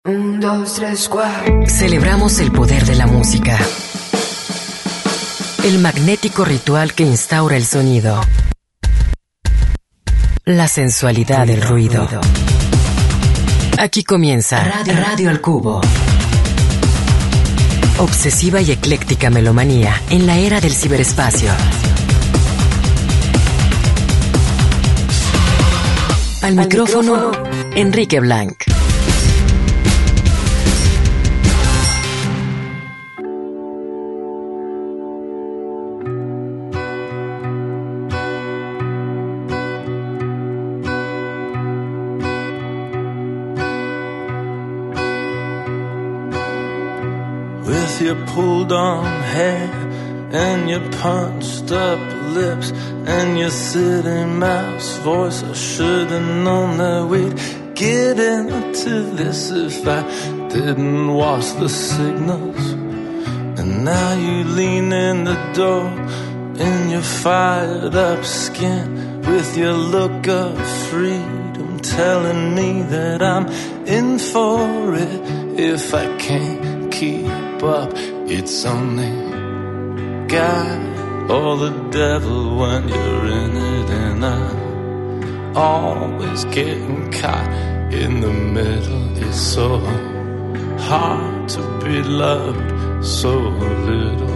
Un, dos, tres, cuatro. Celebramos el poder de la música. El magnético ritual que instaura el sonido. La sensualidad del ruido. Aquí comienza Radio al Cubo. Obsesiva y ecléctica melomanía en la era del ciberespacio. Al micrófono, Enrique Blanc. With your pulled on hair and your punched up lips and your city mouse voice, I should have known that we'd get into this if I didn't watch the signals. And now you lean in the door in your fired up skin with your look of freedom, telling me that I'm in for it if I can't keep up. It's only God or the devil when you're in it, and I'm always getting caught in the middle. It's so hard to be loved so little.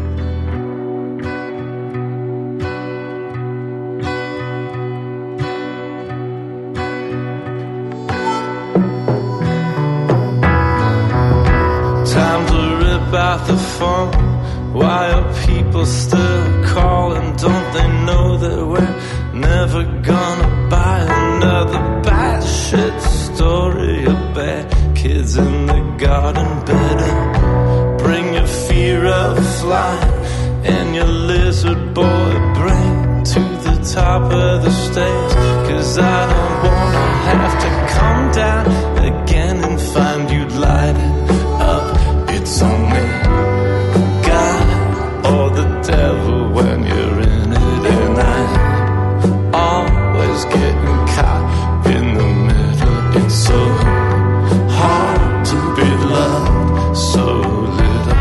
Time to rip out the phone. Why are people still calling? Don't they know that we're never gonna buy another bad shit story of bad kids in the garden? Better bring your fear of flying and your lizard boy brain to the top of the stairs, 'cause I don't wanna have to come down again and find you lighted up. It's only God or the devil when you're in it, and I'm always getting caught in the middle. It's so hard to be loved so little.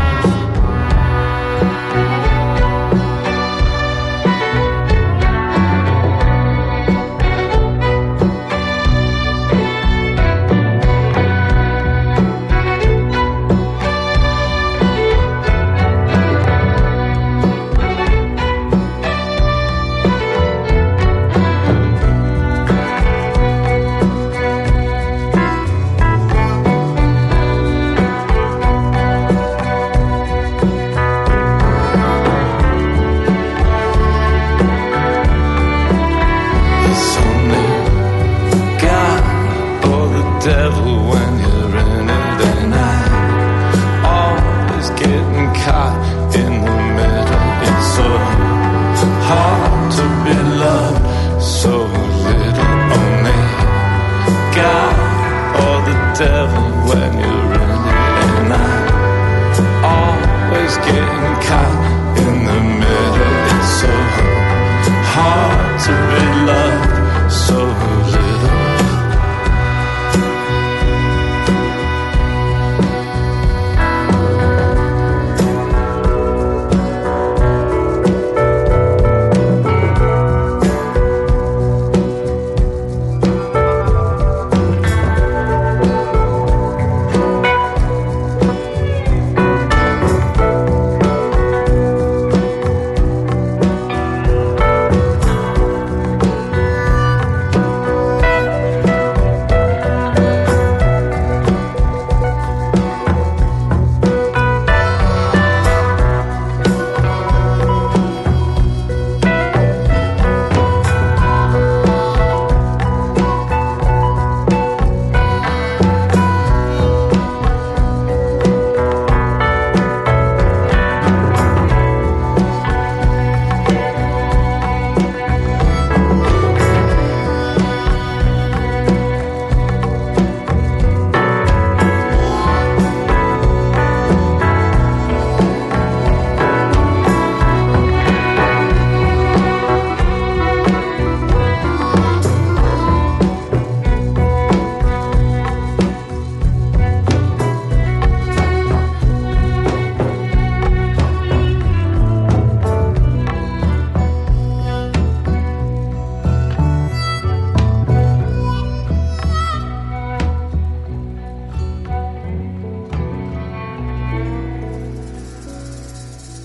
Devil when you're in it, and I'm always getting caught in the middle. It's so hard to be loved so little. Only God or the devil when you're in it, and I'm always getting caught in the middle. It's so hard to be loved so little.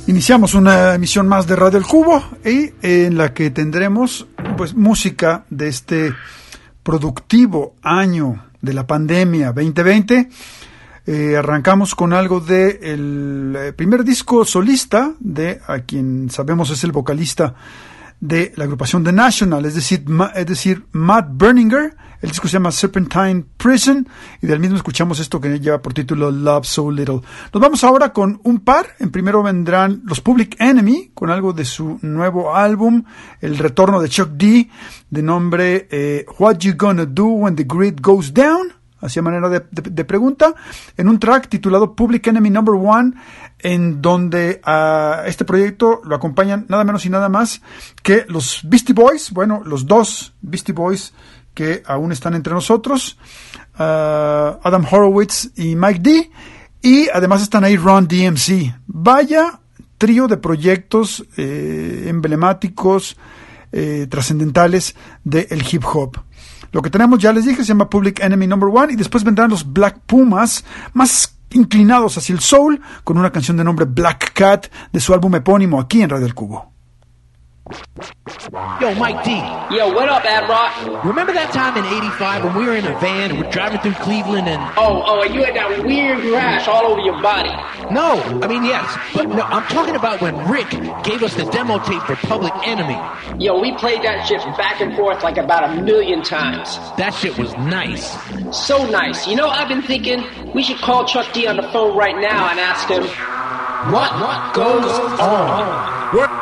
Iniciamos una emisión más de Radio El Cubo y en la que tendremos pues música de este productivo año de la pandemia 2020. Arrancamos con algo de el primer disco solista de a quien sabemos es el vocalista de la agrupación The National, es decir, Matt Berninger. El disco se llama Serpentine Prison y del mismo escuchamos esto que lleva por título Love So Little. Nos vamos ahora con un par. En primero vendrán los Public Enemy con algo de su nuevo álbum, el retorno de Chuck D, de nombre What You Gonna Do When the Grid Goes Down, así a manera de pregunta, en un track titulado Public Enemy No. 1, en donde a este proyecto lo acompañan nada menos y nada más que los Beastie Boys, bueno, los dos Beastie Boys que aún están entre nosotros, Adam Horowitz y Mike D, y además están ahí Run DMC. Vaya trío de proyectos emblemáticos, trascendentales del hip hop. Lo que tenemos, ya les dije, se llama Public Enemy No. 1, y después vendrán los Black Pumas, más inclinados hacia el soul, con una canción de nombre Black Cat de su álbum epónimo aquí en Radio El Cubo. Yo, Mike D. Yo, what up, Ad Rock? Remember that time in '85 when we were in a van and we're driving through Cleveland and... Oh, and you had that weird rash all over your body. No, I mean, yes, but no, I'm talking about when Rick gave us the demo tape for Public Enemy. Yo, we played that shit back and forth like about 1,000,000 times. That shit was nice. So nice. You know, I've been thinking we should call Chuck D on the phone right now and ask him, what goes on?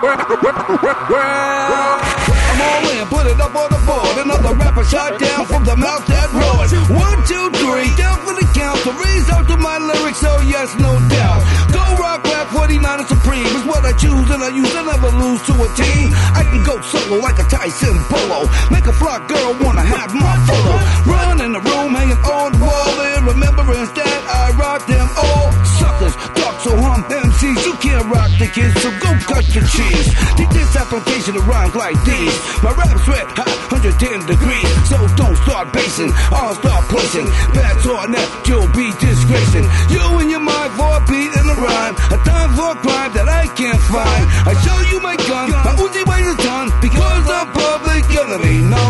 I'm all in, put it up on the board. Another rapper shot down from the mouth that roared. 1, 2, 3, down for the count. To raise out to my lyrics, oh yes, no doubt. Go rock, rap, 49 and supreme is what I choose and I use. I never lose to a team. I can go solo like a Tyson Polo. Make a fly girl wanna have my photo. Run in the room, hanging on the wall. In remembrance that I rock them all. Suckers, talk so MCs, you can't rock the kids, so go cut your cheese. Take this application of rhymes like these. My rap's red hot, 110 degrees. So don't start basing, I'll start placing. Bats or net, you'll be disgracing. You and your mind for a beat and a rhyme. A time for a crime that I can't find. I show you my gun, my Uzi weighs a ton. Because I'm Public Enemy No.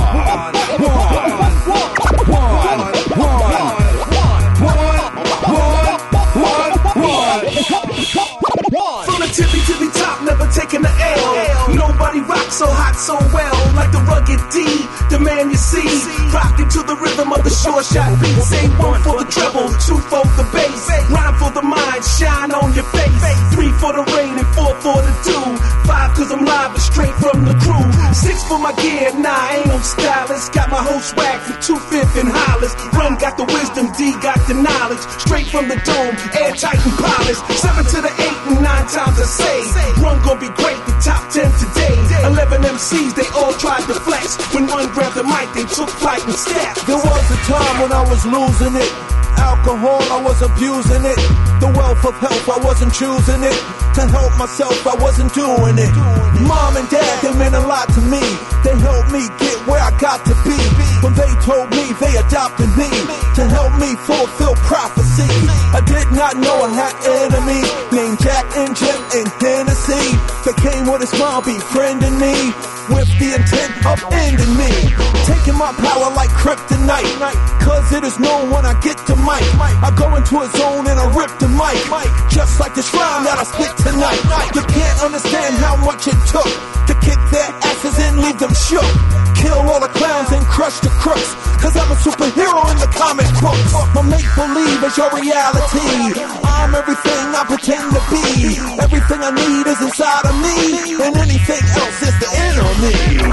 1. From the tippy top, never taking the L. Nobody rocks so hot, so well. Like the rugged D, the man you see. Rocking to the rhythm of the short shot beat. Say 1 for the treble, 2 for the bass. Rhyme for the mind, shine on your face. 3 for the rain and 4 for the dew. 5 cause I'm live and straight from the crew. 6 for my gear, nah, I ain't no stylist. Got my whole swag from 2/5 and Hollis. Run got the wisdom, D got the knowledge. Straight from the dome, airtight and polished. 7 to the 8 and 9 times I say. Run gon' be great, the top 10 today. 11 MCs, they all tried to flex. When one grabbed the mic, they took flight and stepped. There was a time when I was losing it. Alcohol, I was abusing it. The wealth of health, I wasn't choosing it. To help myself, I wasn't doing it. Mom and dad, they meant a lot to me. They helped me get where I got to be. When they told me they adopted me to help me fulfill prophecy. I did not know I had enemies named Jack and Jim and Hennessy. They came with a smile, befriending me with the intent of ending me. Taking my power like kryptonite. Cause it is known when I get to mic. I go into a zone and I rip the mic. Just like this rhyme that I spit tonight. You can't understand how much it took to kick their asses and leave them shook. Kill all the clowns and crush the crooks. Cause I'm a superhero in the comic books. My make-believe is your reality. I'm everything I pretend to be. Everything I need is inside of me. And anything else is the enemy.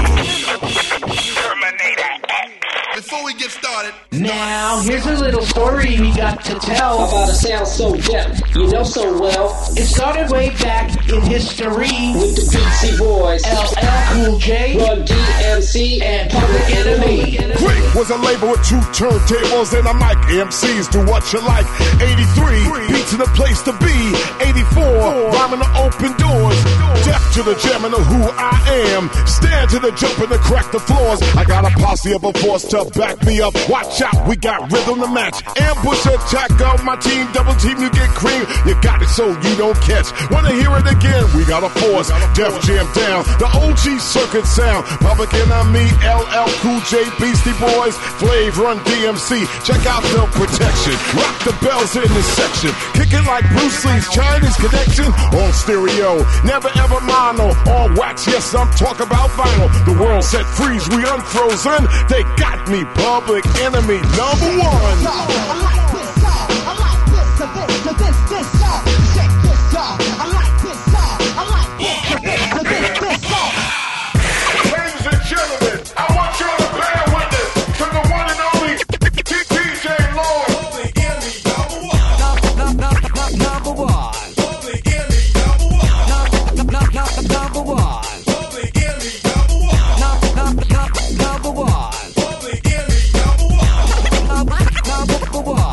Before we get started, Now, here's a little story we got to tell. About a sound so deaf, you know so well. It started way back in history With the Beastie Boys, LL Cool J Run DMC, and Public Enemy. Quick was a label with 2 turntables and a mic. MCs do what you like. 83, beats in the place to be. 84, rhyming to open doors. Deaf to the jamming of who I am. Stand to the jump and to crack the floors. I got a posse of a force to back me up. Watch out, we got rhythm to match. Ambush attack of my team, double team, you get cream. You got it so you don't catch. Wanna hear it again? We got a force. Def Jam down, the OG circuit sound. Public Enemy, LL Cool J, Beastie Boys, Flav, Run DMC. Check out the protection. Rock the bells in this section. Kick it like Bruce Lee's Chinese Connection. On stereo, never ever mono. On wax, yes, I'm talking about vinyl. The world set freeze, we unfrozen. They got me, Public Enemy number one. I like this song. I like this song. Check this song. I like this song. I like this song. Ladies and gentlemen, I want y'all to bear witness to the one and only DJ Lord. Public Enemy number one. Number one. Public Enemy number one. Number one. Public Enemy number one. Number one. Public Enemy number one.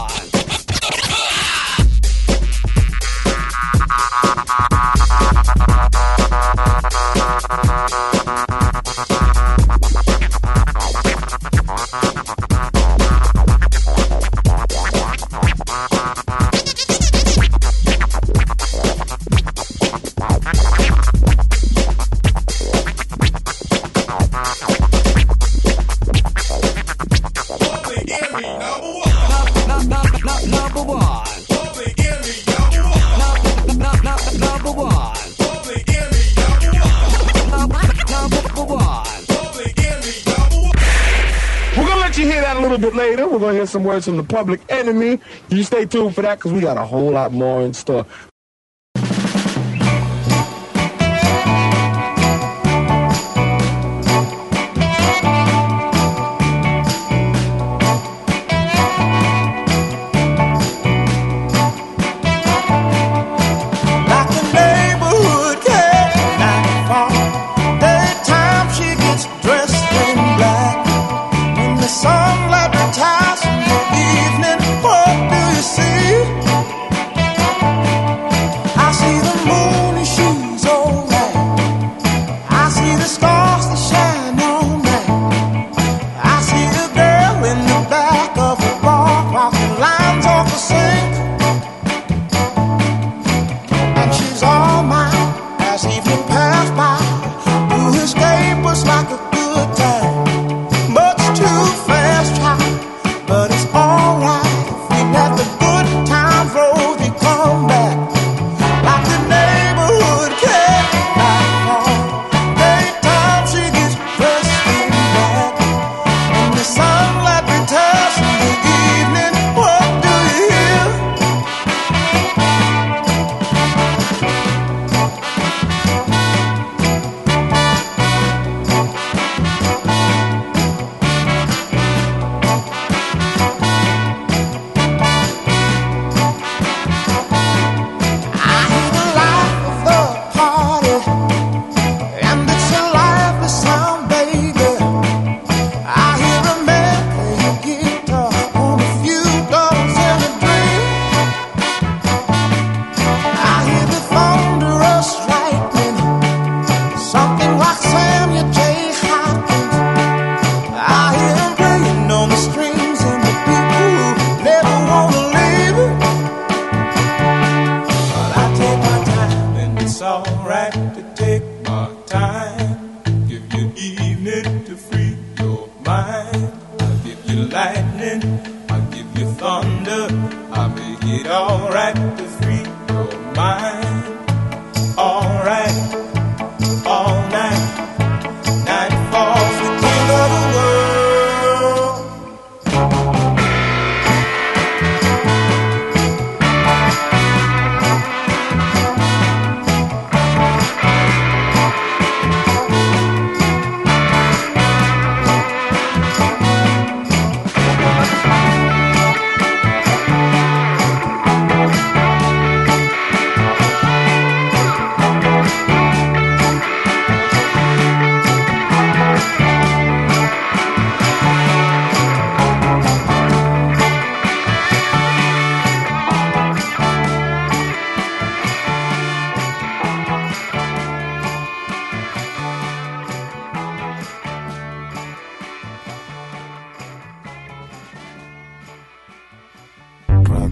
Bit later, we're gonna hear some words from the Public Enemy. You stay tuned for that because we got a whole lot more in store.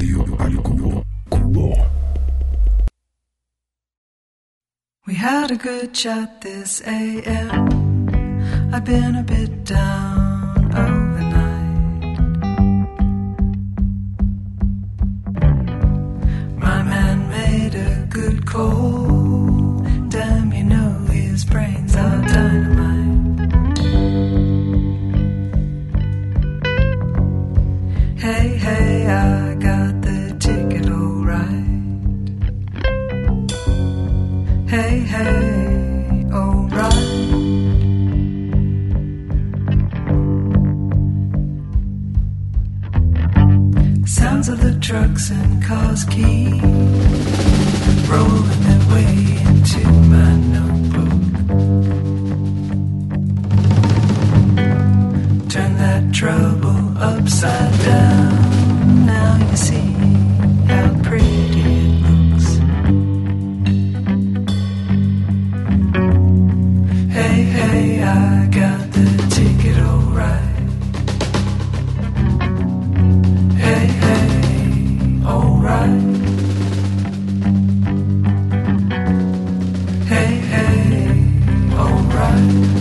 Radio al Cubo. We had a good chat this AM. I've been a bit down overnight. My man made a good call. Damn, you know his brains are dynamite. Hey, hey, I got the ticket all right. Hey, hey, all right. Sounds of the trucks and cars keep rolling their way into my notebook. Turn that trouble upside down. Now you see how pretty it looks. Hey, hey, I got the ticket all right. Hey, hey, all right. Hey, hey, all right.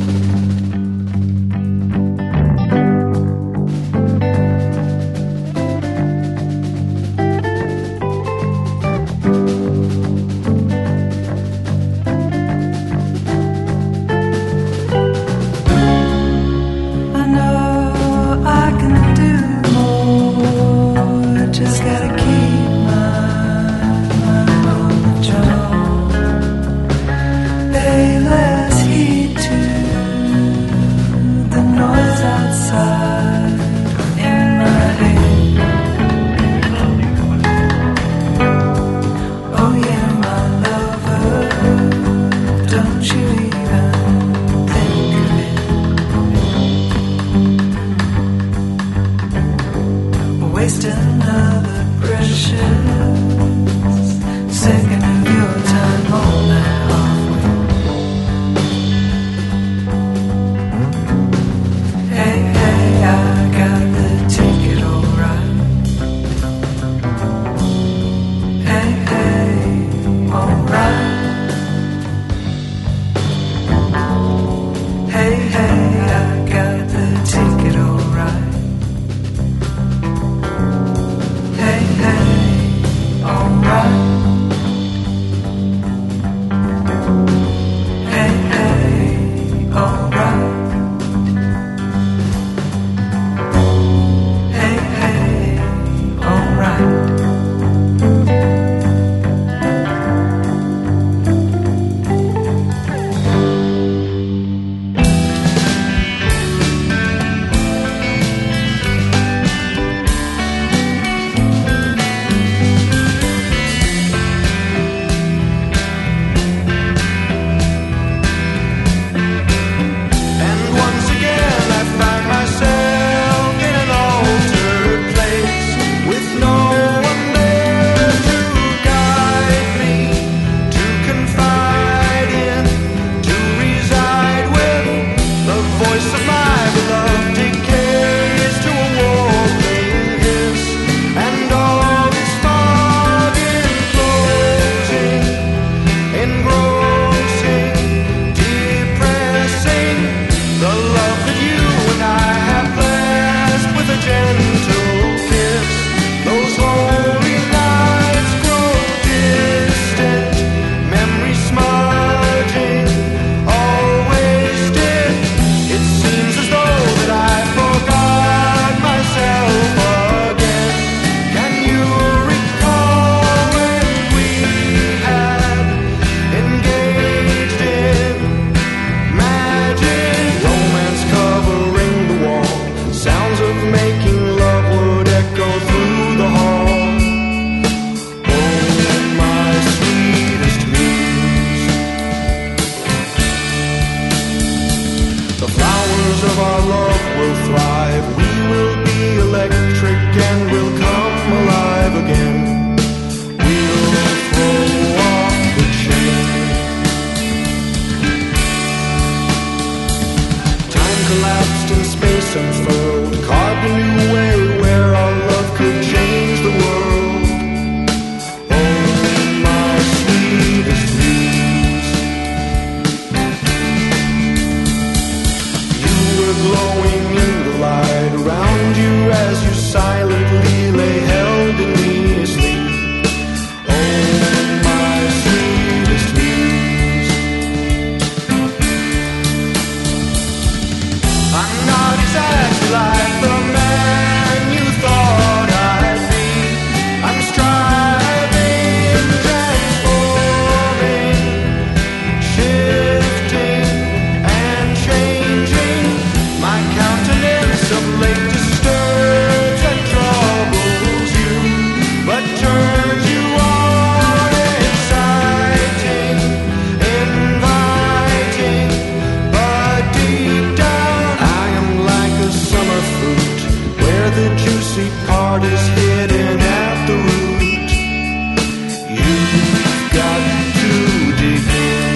hidden at the root. You've got to dig in.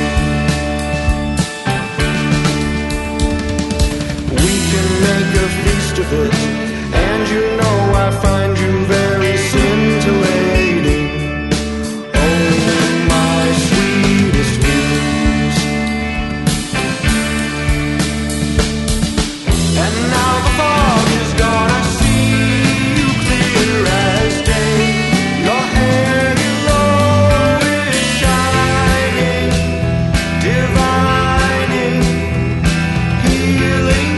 We can make a feast of it, and you know I find you very scintillating. Oh, my sweetest muse. And now the fog is gone, I see you clear as day. Your hair yellow is shining, divining, healing.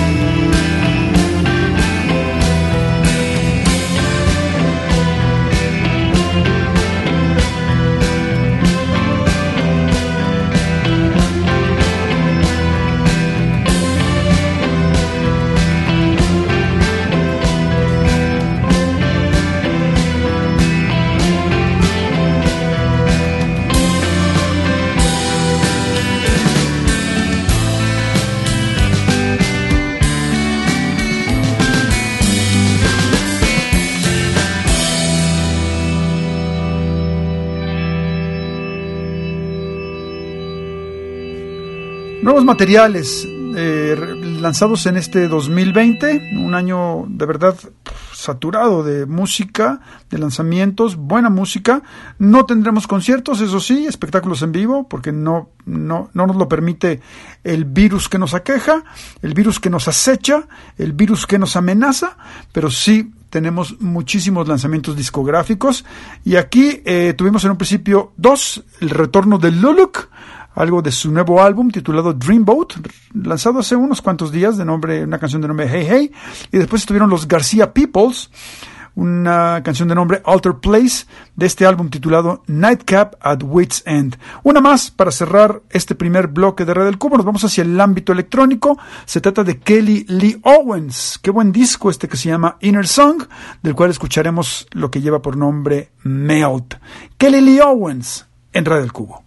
Nuevos materiales lanzados en este 2020, un año de verdad saturado de música, de lanzamientos, buena música. No tendremos conciertos, eso sí, espectáculos en vivo, porque no nos lo permite el virus que nos aqueja, el virus que nos acecha, el virus que nos amenaza, pero sí tenemos muchísimos lanzamientos discográficos. Y aquí tuvimos en un principio el retorno de Luluk, algo de su nuevo álbum titulado Dreamboat, lanzado hace unos cuantos días, una canción de nombre Hey Hey, y después estuvieron los García Peoples, una canción de nombre Alter Place, de este álbum titulado Nightcap at Wit's End. Una más para cerrar este primer bloque de Red del Cubo. Nos vamos hacia el ámbito electrónico. Se trata de Kelly Lee Owens. Qué buen disco que se llama Inner Song, del cual escucharemos lo que lleva por nombre Melt. Kelly Lee Owens en Red del Cubo.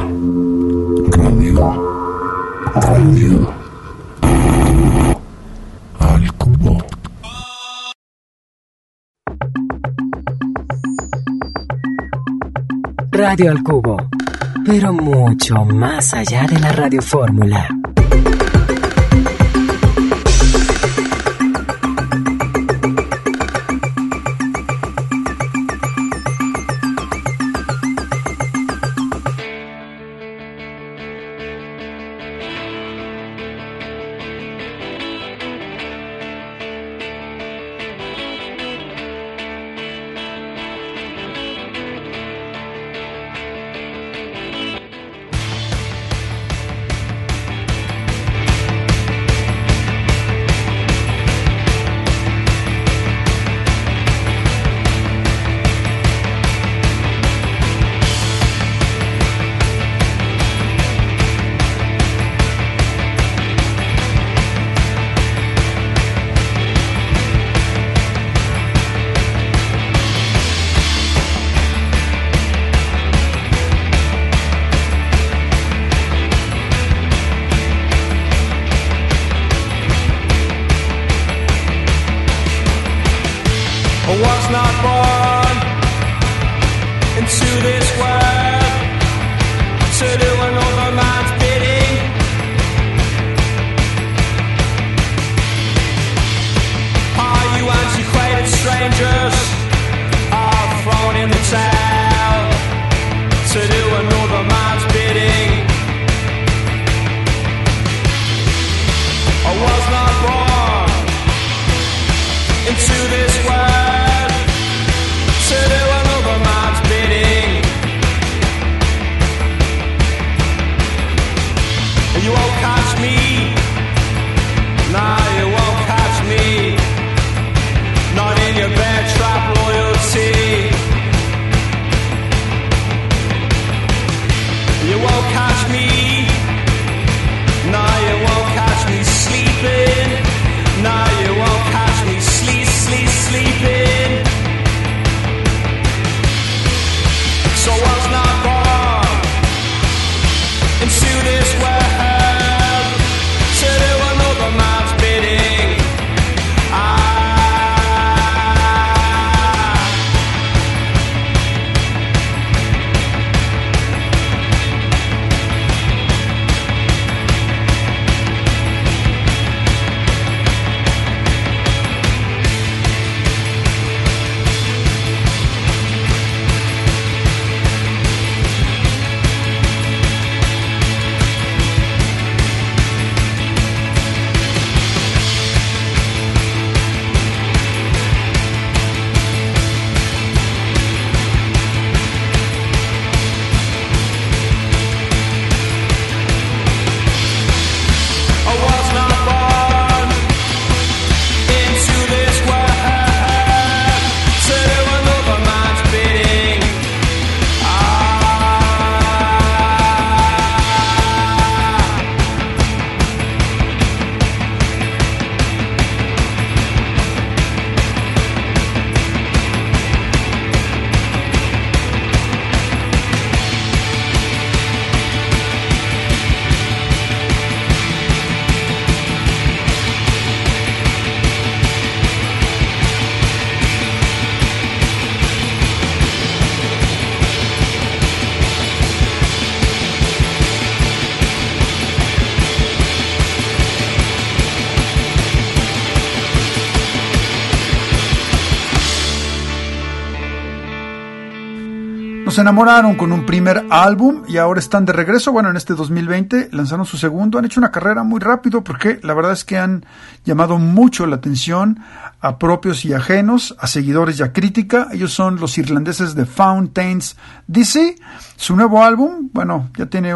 al cubo. Radio al Cubo, pero mucho más allá de la radiofórmula. was not born into this world to do another man's bidding. Are you antiquated strangers are thrown in the towel to do another man's bidding? I was not born into this world to do another man's bidding. And you won't catch me, nah, you won't catch me, not in your bear trap loyalty. You won't catch me, nah, you won't catch me sleeping, nah, you won't catch me sleeping. So I was not born into this world to do another man's bidding. Se enamoraron con un primer álbum y ahora están de regreso. Bueno, en este 2020 lanzaron su segundo. Han hecho una carrera muy rápido porque la verdad es que han llamado mucho la atención a propios y ajenos, a seguidores y a crítica. Ellos son los irlandeses de Fountains DC. Su nuevo álbum, bueno, ya tiene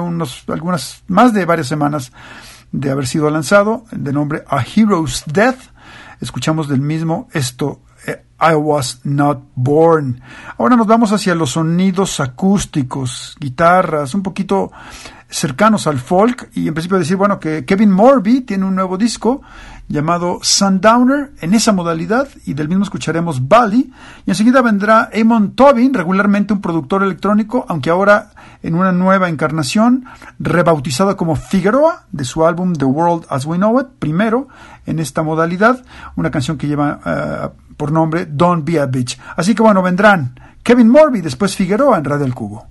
más de varias semanas de haber sido lanzado, de nombre A Hero's Death. Escuchamos del mismo esto, I Was Not Born. Ahora nos vamos hacia los sonidos acústicos, guitarras, un poquito cercanos al folk, y en principio decir, bueno, que Kevin Morby tiene un nuevo disco llamado Sundowner en esa modalidad, y del mismo escucharemos Bali, y enseguida vendrá Amon Tobin, regularmente un productor electrónico, aunque ahora en una nueva encarnación, rebautizado como Figueroa, de su álbum The World As We Know It, primero en esta modalidad, una canción que lleva por nombre Don't Be a Bitch. Así que bueno, vendrán Kevin Morby, después Figueroa en Radio El Cubo.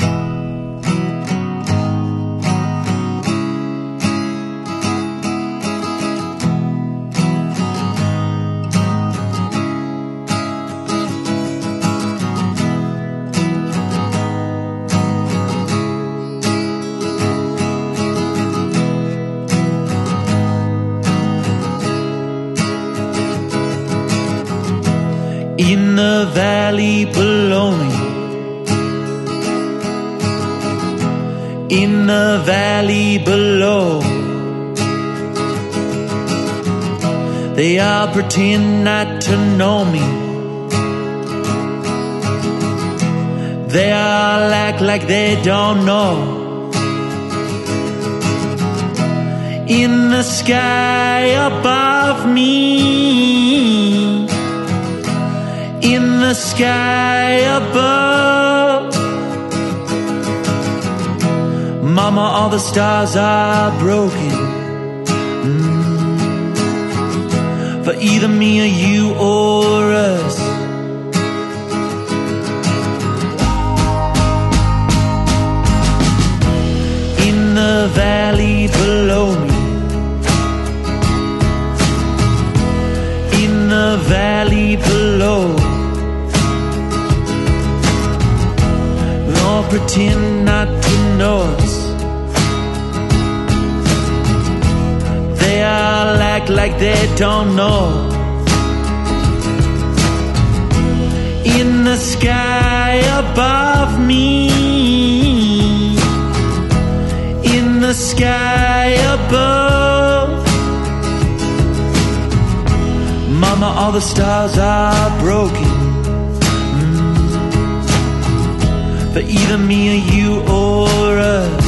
In the valley below me, in the valley below, they all pretend not to know me. They all act like they don't know. In the sky above me, in the sky above, Mama, all the stars are broken, for either me or you or us. In the valley below me, in the valley below, all pretend not to know us. They all act like they don't know. In the sky above me, in the sky above, Mama, all the stars are broken, for either me or you or us.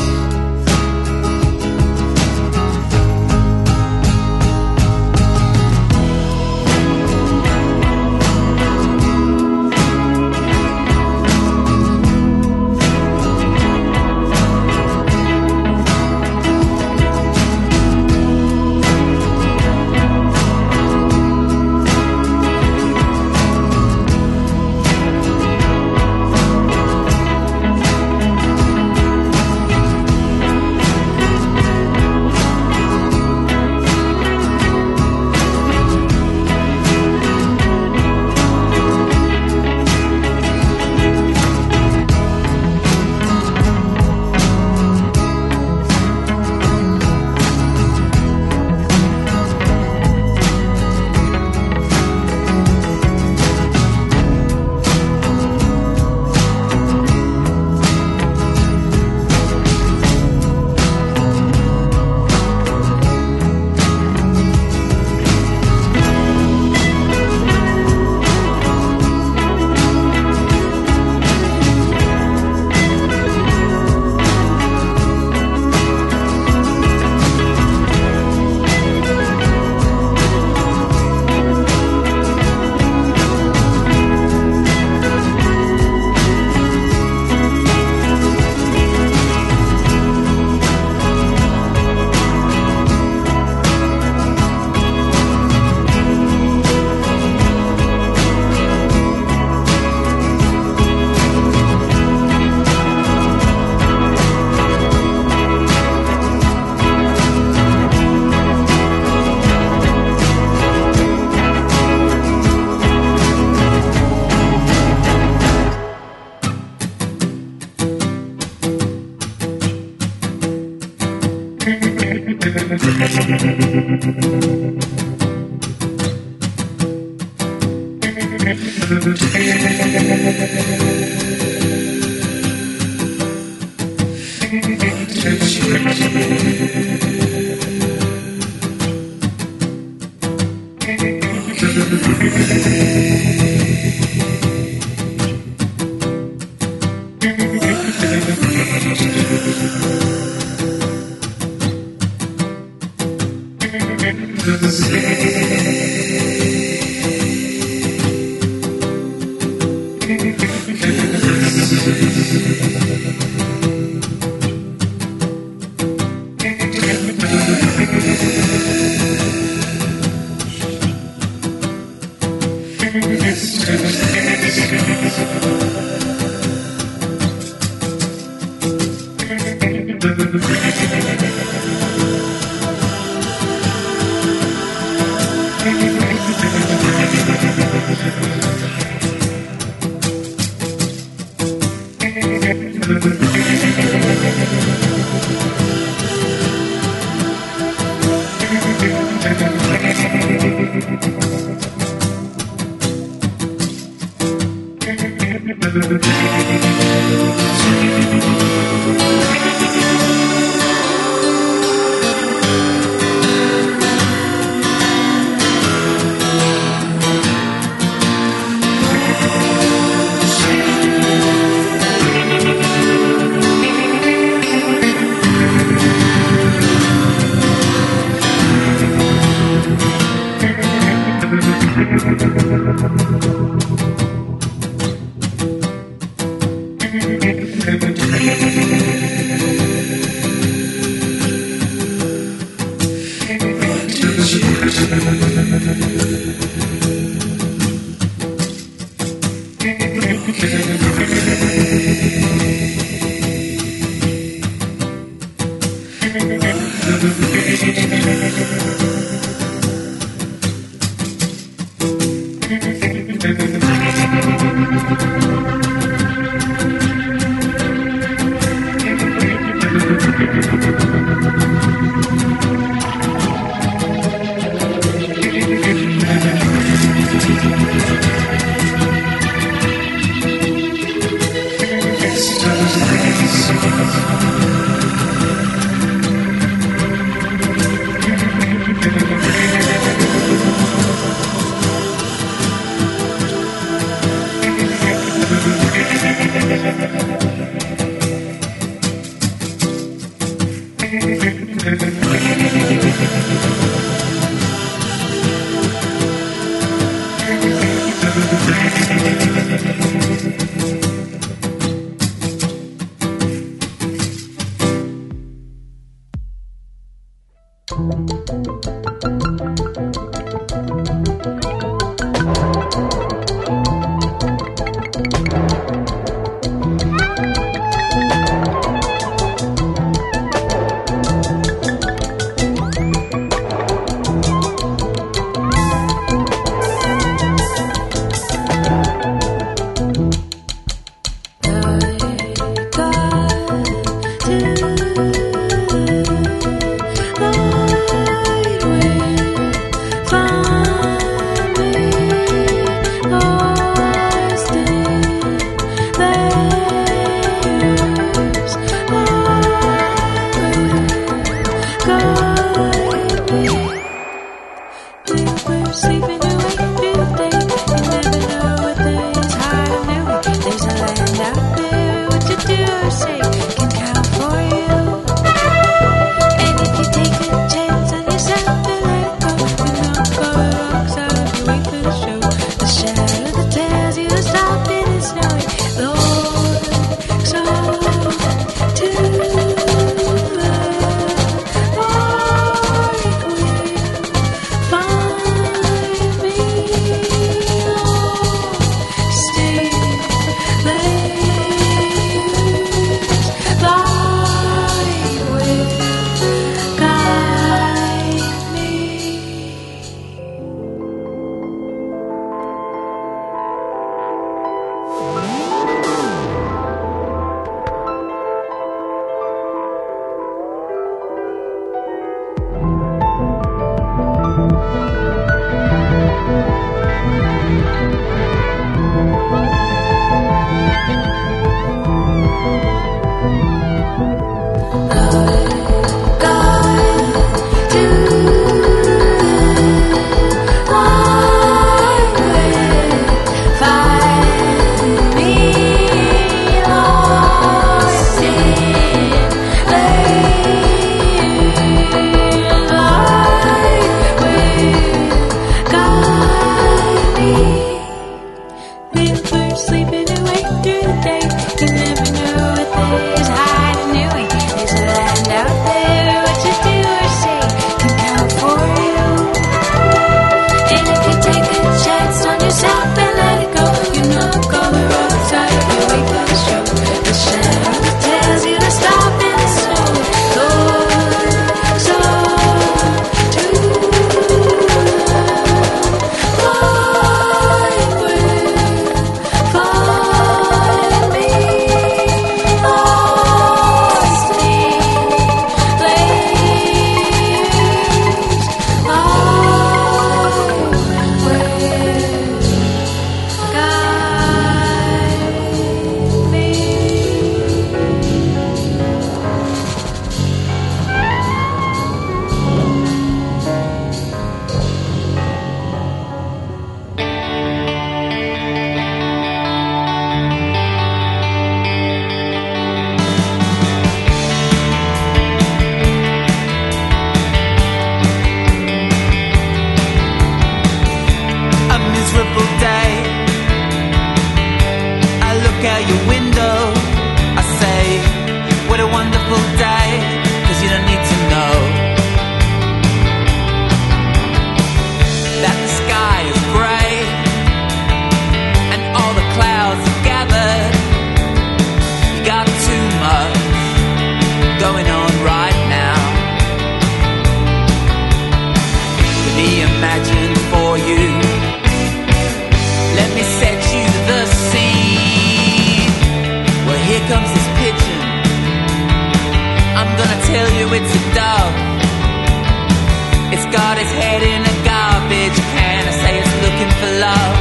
I'm gonna tell you it's a dove. It's got its head in a garbage can. I say it's looking for love.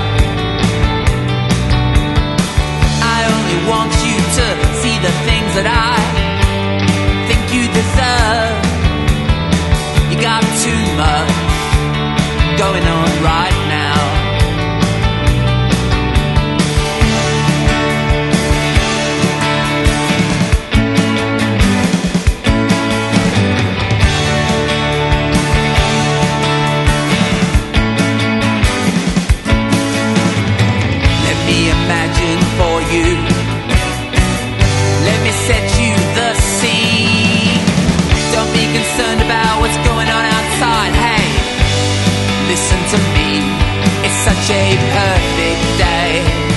I only want you to see the things that I think you deserve. You got too much going on right now. Imagine for you. Let me set you the scene. Don't be concerned about what's going on outside. Hey, listen to me. It's such a perfect day.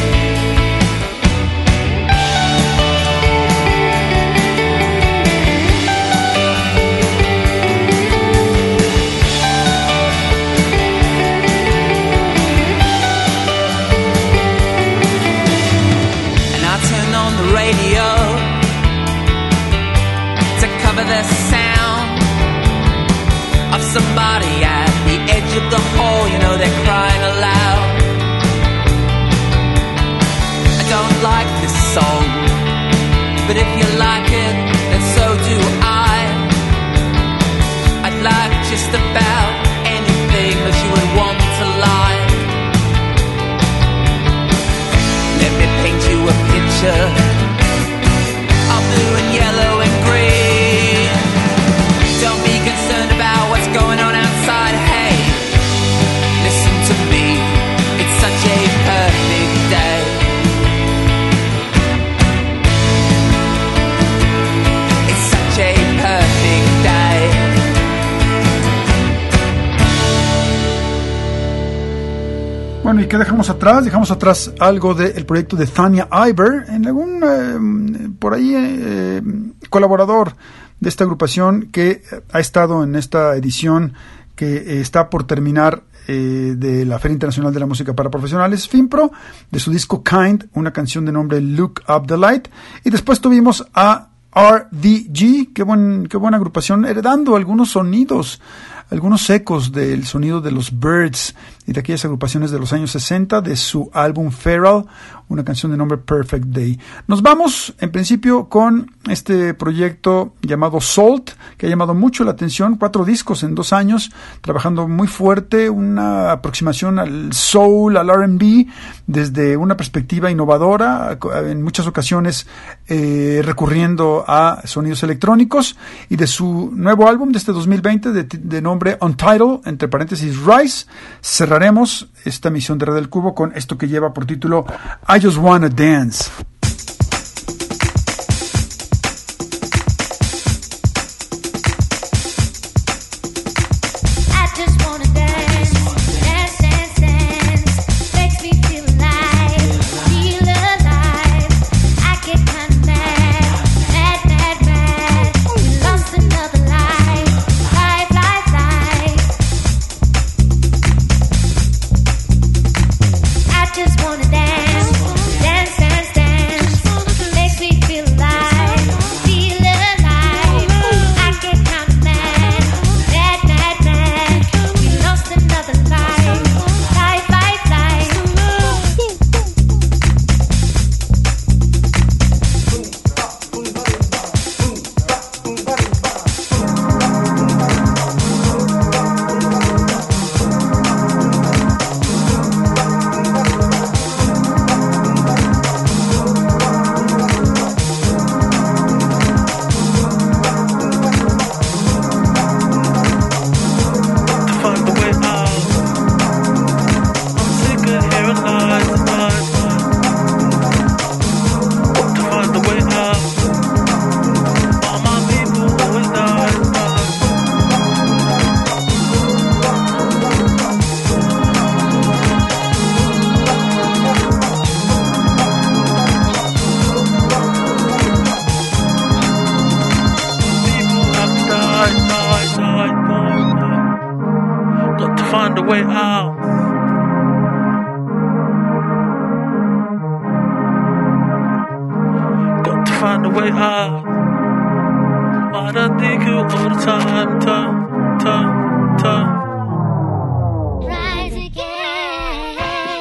Radio to cover the sound of somebody at the edge of the hall. You know they're crying aloud. I don't like this song, but if you like it, then so do I. I'd like just about anything that you would want to like. Let me paint you a picture of blue and yellow and green. Don't be concerned about what's going on outside. Hey, listen to me. It's such a perfect day. It's such a perfect day. Bueno, ¿y qué dejamos atrás? Dejamos atrás algo del proyecto de Tanya Iber, en algún por ahí colaborador de esta agrupación que ha estado en esta edición que está por terminar de la Feria Internacional de la Música para Profesionales, FIMPRO, de su disco Kind, una canción de nombre Look Up the Light, y después tuvimos a RDG, qué buena agrupación, heredando algunos sonidos, algunos ecos del sonido de los Byrds y de aquellas agrupaciones de los años 60 de su álbum Feral, una canción de nombre Perfect Day. Nos vamos en principio con este proyecto llamado Salt, que ha llamado mucho la atención, 4 discos en 2 años, trabajando muy fuerte, una aproximación al soul, al R&B, desde una perspectiva innovadora, en muchas ocasiones recurriendo a sonidos electrónicos, y de su nuevo álbum de este 2020 de nombre Untitled, entre paréntesis Rise, cerraremos esta misión de Red del Cubo con esto que lleva por título I Just Wanna Dance. I think you all the time, time. Rise again,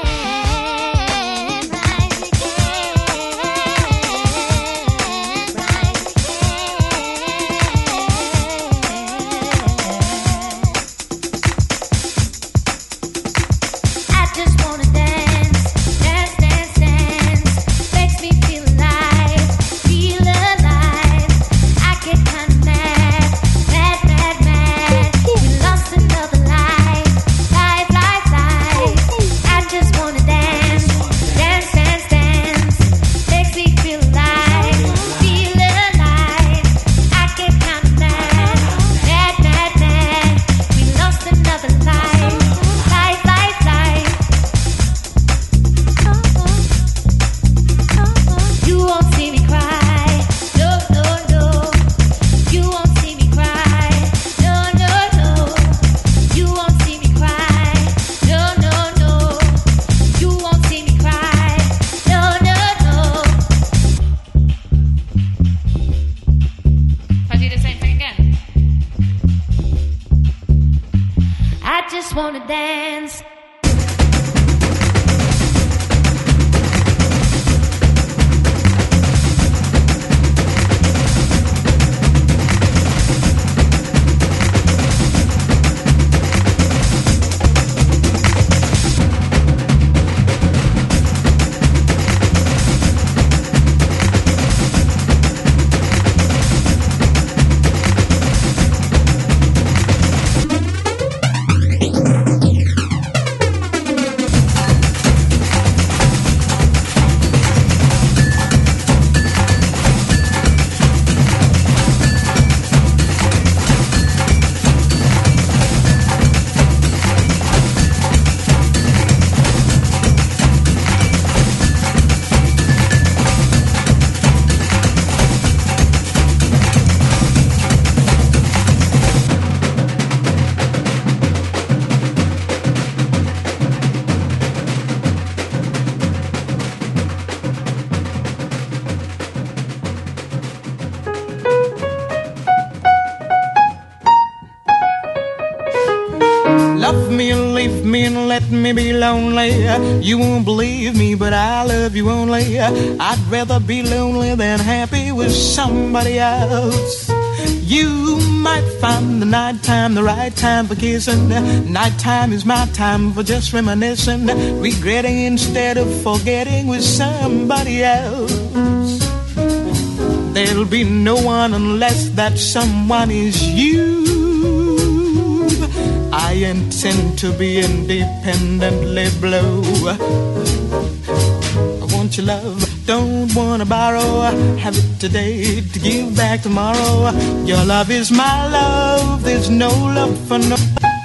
I just wanna dance, dance, dance, dance. Makes me feel alive, feel alive. I get kinda mad, mad, mad, mad. We lost another life, life, life, life. I just wanna dance, dance, dance, dance. Makes me feel alive, feel alive. I get kinda mad, mad, mad, mad. We lost another life, life, life, life. You won't see me cry, no, no, no. You won't see me cry, no, no, no. You won't see me cry, no, no, no. You won't see me cry, no, no, no. I'll do the same thing again. I just wanna dance. Love me and leave me and let me be lonely. You won't believe me, but I love you only. I'd rather be lonely than happy with somebody else. You might find the nighttime the right time for kissing. Nighttime is my time for just reminiscing, regretting instead of forgetting with somebody else. There'll be no one unless that someone is you. I intend to be independently blue. I want your love, don't wanna borrow. Have it today to give back tomorrow. Your love is my love, there's no love for no.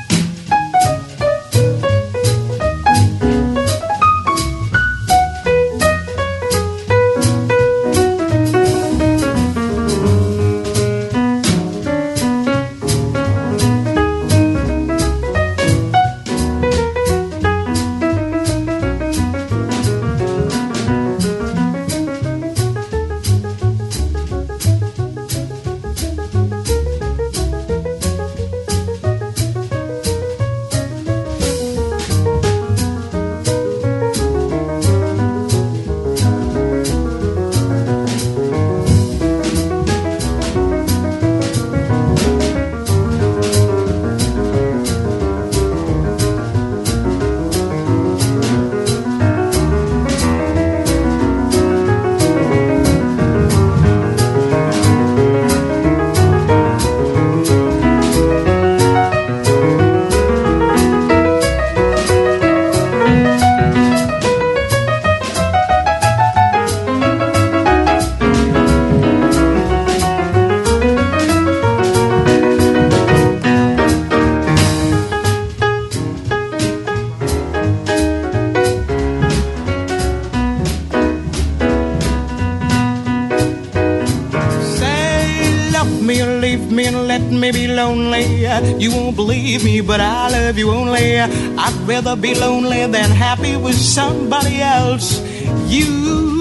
me and let me be lonely. You won't believe me, but I love you only. I'd rather be lonely than happy with somebody else. You might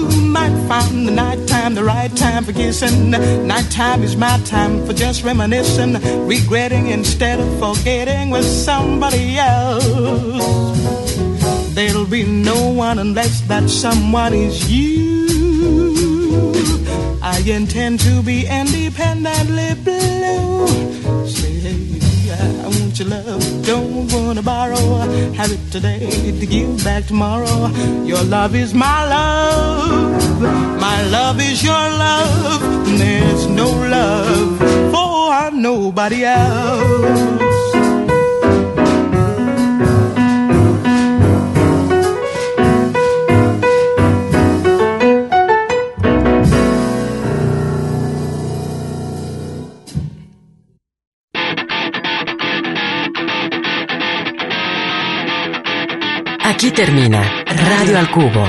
might find the nighttime the right time for kissing. Nighttime is my time for just reminiscing, regretting instead of forgetting with somebody else. There'll be no one unless that someone is you. I intend to be independently blue. Say, hey, I want your love, don't wanna borrow. Have it today to give back tomorrow. Your love is my love is your love. And there's no love for nobody else. Aquí termina Radio al Cubo.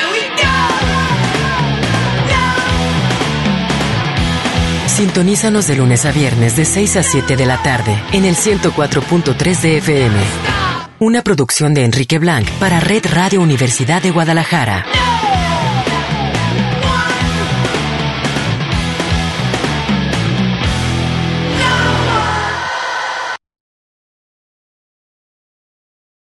Sintonízanos de lunes a viernes de 6 a 7 de la tarde en el 104.3 de FM. Una producción de Enrique Blanc para Red Radio Universidad de Guadalajara.